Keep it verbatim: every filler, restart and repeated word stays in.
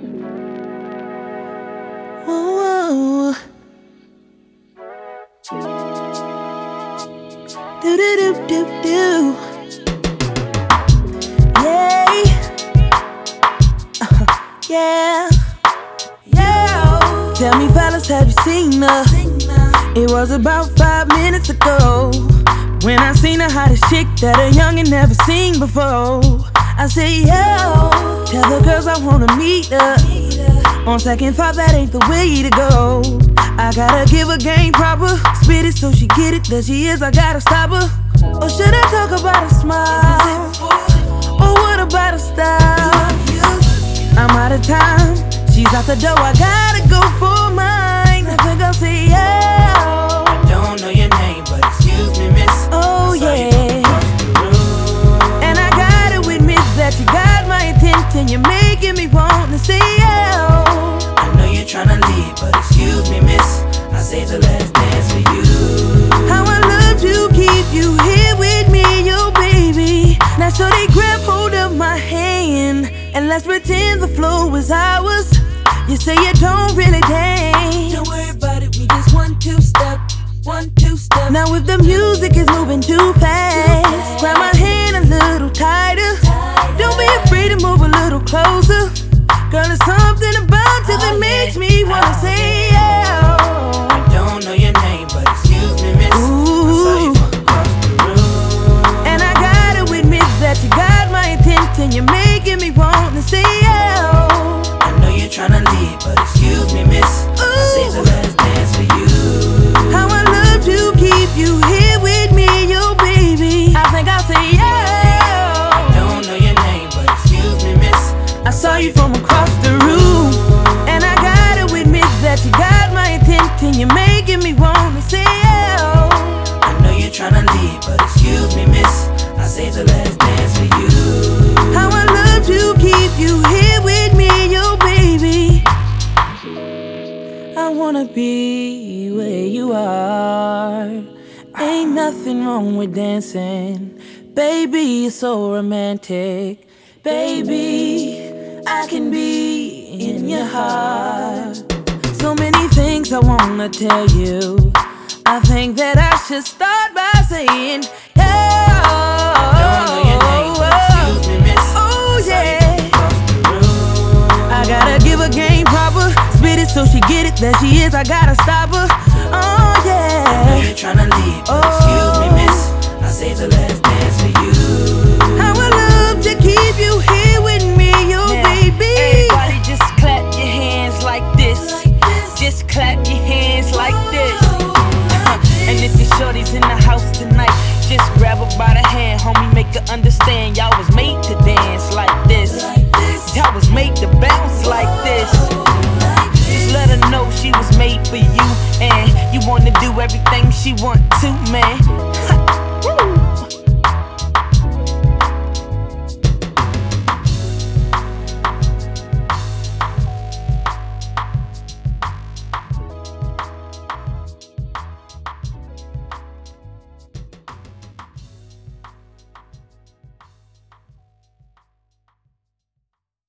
Whoa. Do do do do do. Yeah. Uh, yeah. Yeah. Tell me, fellas, have you seen her? It was about five minutes ago when I seen the hottest chick that a youngin' never seen before. I say, yo, tell the girls I wanna meet her. On second thought, that ain't the way to go. I gotta give her game proper, spit it so she get it. There she is, I gotta stop her. Or should I talk about a smile? Or what about a style? I'm out of time, she's out the door, I gotta go for mine. I think I'll say, yo, I don't know your name, but excuse me, miss. Oh yeah. And I gotta admit that you got my attention. You're making me want to say, yo. I know you're tryna leave, but excuse me, miss. I saved the last dance for you. How I love to keep you here with me, yo baby. Now so they grab hold of my hand and let's pretend the flow is ours. You say you don't really dance. Don't worry about it, we just one two step, one two step. Now if the music is moving too fast, grab my hand a little tighter. Don't be afraid to move a little closer. Girl, there's something about you that makes me wanna say, yeah. I don't know your name, but excuse me, miss. Ooh. I saw you from across the room. And I gotta admit that you got my attention. You're making me want to say, yeah. I know you're tryna leave, but excuse me, miss. I saved the last dance for you. How I love to keep you here with me, yo baby. I think I'll say, yeah. I don't know your name, but excuse me, miss. I saw you from across the room, and I gotta admit that you got my attention. You're making me want to say, yeah. I know you're tryna leave, but excuse me, miss. I saved the last dance for you. How I love to keep you here with me, yo baby. I wanna be where you are. Ain't nothing wrong with dancing, baby, you're so romantic. Baby, I can be in your heart. So many things I wanna tell you. I think that I should start by saying, yeah. Don't know your name, but excuse me, miss. Oh yeah. Across the room. I gotta give her game proper, spit it so she get it. There she is, I gotta stop her. Oh I know yeah. you're tryna leave, but excuse me, miss. I saved the last dance for you. How I love to keep you here with me, yo Now, baby. everybody just clap your hands like this. Just clap your hands like this. And if your shorty's in the house tonight, just grab her by the hand, homie, make her understand. Y'all was made to dance like this. Y'all was made to bounce like this. Just let her know she was made for you, and you wanna do everything she want to, man.